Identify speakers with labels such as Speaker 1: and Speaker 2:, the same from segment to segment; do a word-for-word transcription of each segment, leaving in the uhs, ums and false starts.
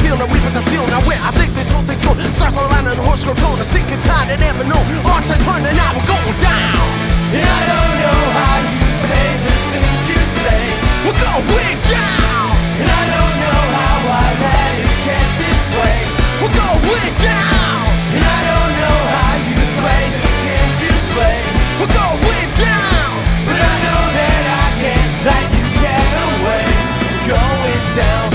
Speaker 1: feel, now we put the seal. Now where I think this whole thing's going. Stars aligning, horse control, the sinking tide, and never know. Our side's burning, now we're going down.
Speaker 2: And I don't know how you say the things you say.
Speaker 1: We're going down.
Speaker 2: And I don't know how I let it get this way.
Speaker 1: We're going down.
Speaker 2: And I don't know how you play the games you play.
Speaker 1: We're going down.
Speaker 2: But I know that I can't let you get away. We're going down.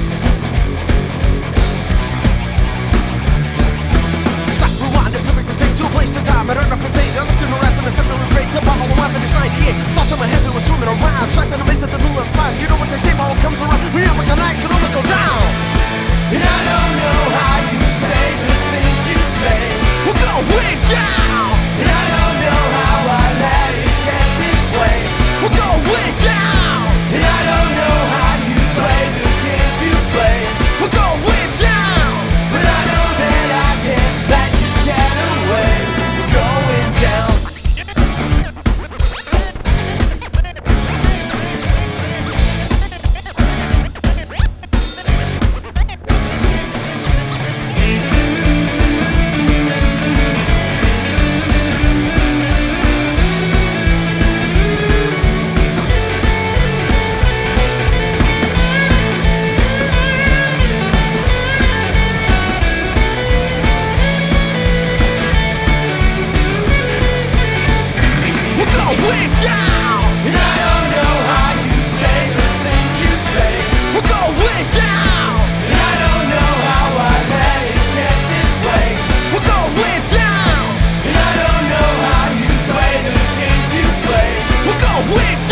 Speaker 1: Stop, rewind, and perfect the thing to a place and time. I don't know if I say it, I looked in the rest and I stepped on the great. The bottle of wine finished ninety-eight. Thoughts in my head, they were swimming around. Shocked and amazed at the new and fine. You know what they say, but what comes around. We never can act, can only go down.
Speaker 2: And I don't know how you say the things you say.
Speaker 1: We're going down.
Speaker 2: And I don't know how I let it get this way.
Speaker 1: We're going down.
Speaker 2: And I don't know how you play the games you play.
Speaker 1: We're going down.
Speaker 2: But I know that I can't let you get away. We're going down.
Speaker 1: Going down.
Speaker 2: And I don't know how you say the things you say.
Speaker 1: We're going down.
Speaker 2: And I don't know how I let it get this way.
Speaker 1: We're going down.
Speaker 2: And I don't know how you play the games you play.
Speaker 1: We're going down.